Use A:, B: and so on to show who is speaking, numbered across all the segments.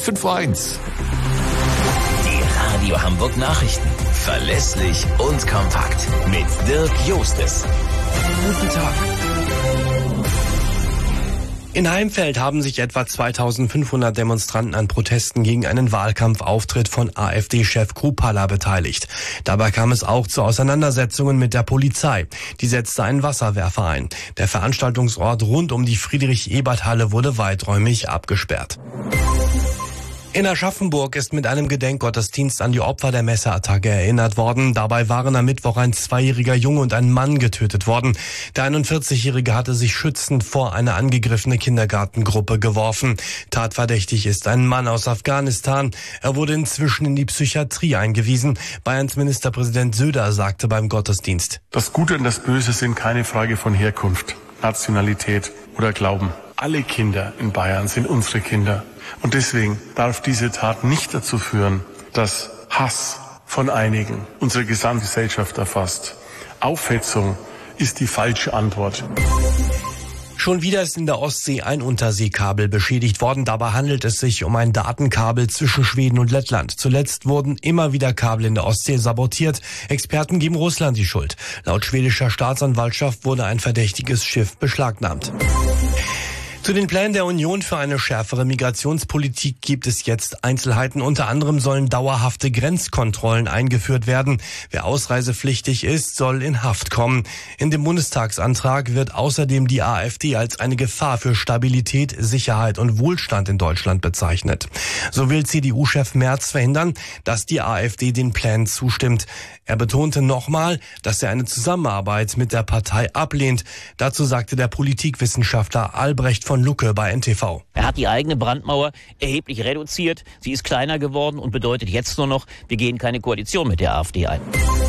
A: 5:1.
B: Die Radio Hamburg Nachrichten. Verlässlich und kompakt. Mit Dirk Jostes.
C: Guten Tag. In Heimfeld haben sich etwa 2500 Demonstranten an Protesten gegen einen Wahlkampfauftritt von AfD-Chef Kruppalla beteiligt. Dabei kam es auch zu Auseinandersetzungen mit der Polizei. Die setzte einen Wasserwerfer ein. Der Veranstaltungsort rund um die Friedrich-Ebert-Halle wurde weiträumig abgesperrt. In Aschaffenburg ist mit einem Gedenkgottesdienst an die Opfer der Messerattacke erinnert worden. Dabei waren am Mittwoch ein 2-jähriger Junge und ein Mann getötet worden. Der 41-Jährige hatte sich schützend vor eine angegriffene Kindergartengruppe geworfen. Tatverdächtig ist ein Mann aus Afghanistan. Er wurde inzwischen in die Psychiatrie eingewiesen. Bayerns Ministerpräsident Söder sagte beim Gottesdienst:
D: Das Gute und das Böse sind keine Frage von Herkunft, Nationalität oder Glauben. Alle Kinder in Bayern sind unsere Kinder. Und deswegen darf diese Tat nicht dazu führen, dass Hass von einigen unsere Gesamtgesellschaft erfasst. Aufhetzung ist die falsche Antwort.
C: Schon wieder ist in der Ostsee ein Unterseekabel beschädigt worden. Dabei handelt es sich um ein Datenkabel zwischen Schweden und Lettland. Zuletzt wurden immer wieder Kabel in der Ostsee sabotiert. Experten geben Russland die Schuld. Laut schwedischer Staatsanwaltschaft wurde ein verdächtiges Schiff beschlagnahmt. Zu den Plänen der Union für eine schärfere Migrationspolitik gibt es jetzt Einzelheiten. Unter anderem sollen dauerhafte Grenzkontrollen eingeführt werden. Wer ausreisepflichtig ist, soll in Haft kommen. In dem Bundestagsantrag wird außerdem die AfD als eine Gefahr für Stabilität, Sicherheit und Wohlstand in Deutschland bezeichnet. So will CDU-Chef Merz verhindern, dass die AfD den Plänen zustimmt. Er betonte nochmal, dass er eine Zusammenarbeit mit der Partei ablehnt. Dazu sagte der Politikwissenschaftler Albrecht von Lucke bei NTV.
E: Er hat die eigene Brandmauer erheblich reduziert. Sie ist kleiner geworden und bedeutet jetzt nur noch, wir gehen keine Koalition mit der AfD ein.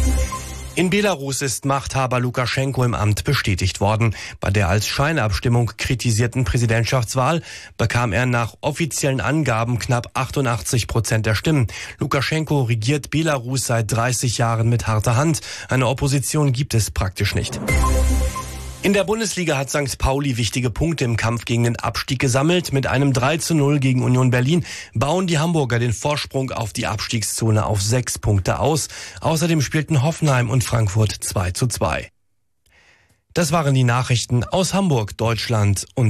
C: In Belarus ist Machthaber Lukaschenko im Amt bestätigt worden. Bei der als Scheinabstimmung kritisierten Präsidentschaftswahl bekam er nach offiziellen Angaben knapp 88% der Stimmen. Lukaschenko regiert Belarus seit 30 Jahren mit harter Hand. Eine Opposition gibt es praktisch nicht. In der Bundesliga hat St. Pauli wichtige Punkte im Kampf gegen den Abstieg gesammelt. Mit einem 3:0 gegen Union Berlin bauen die Hamburger den Vorsprung auf die Abstiegszone auf 6 Punkte aus. Außerdem spielten Hoffenheim und Frankfurt 2:2. Das waren die Nachrichten aus Hamburg, Deutschland und